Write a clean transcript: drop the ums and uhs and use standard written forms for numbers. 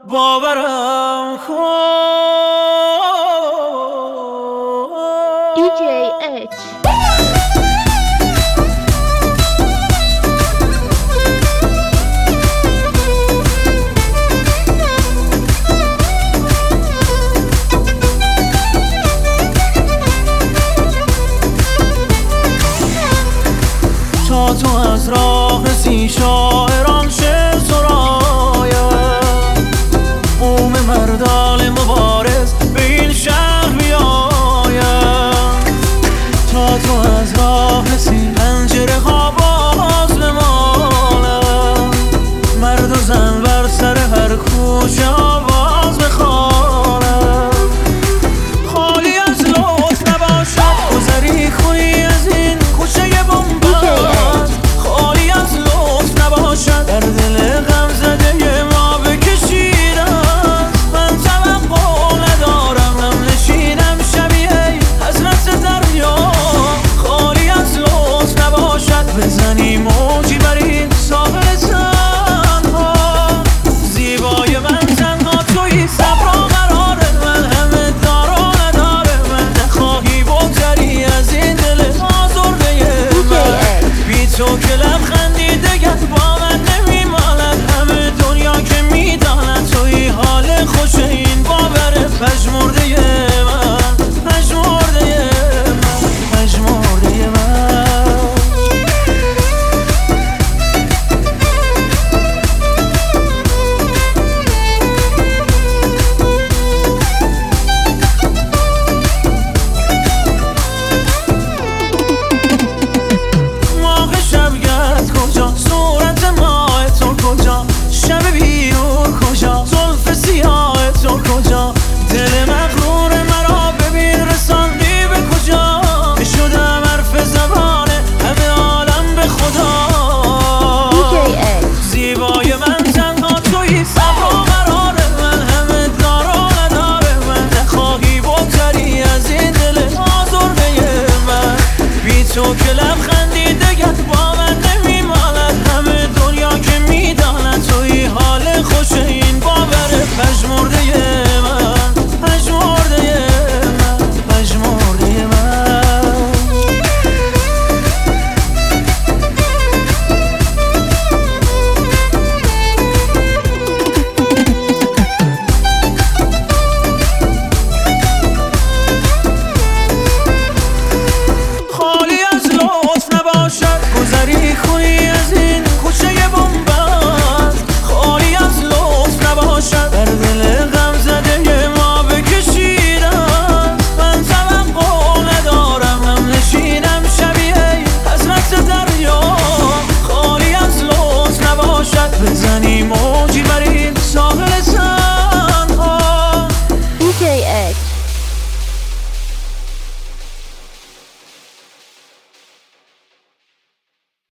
باورم کن. DJ H. تا تو از راه سی شاعران چه سرایم، قوم مردان مبارز به این شهر بیایم. تا تو از راه سی پنجره ها باز بمانم، مرد و زن بر سر هر کوچه آواز بخوانم. خالی از لطف نباشد گذری کنی از این کوچه بنبست، خالی از لطف نباشد در دل غم زده ما بکشید است. من توقع ندارم هم نشینم شبیه حضرت دریا، خالی از لطف نباشد بزنی موجی بر این ساحل تنها. زیبای من تنها تویی، صبر و قرار من همه دار و نداره. من نخواهی بگذری از این دل آزرده من، بی تو که لبخندی دگر با من نمیماند. همه دنیا که میداند توی حال خوش این باور پژمرده من، پژمرده من، پژمرده من. ماه شبگرد کجا، صورت ماه تو کجا، شب بیرون کجا، زلف سیاه تو کجا. دل مغرور مرا ببین رساندی به کجا، شدم حرف زبان همه عالم به خدا. زیبای من تنها تویی، صبر و قرار من همه دار و نداره. من نخواهی بگذری از این دل آزرده من، بی تو که لبخند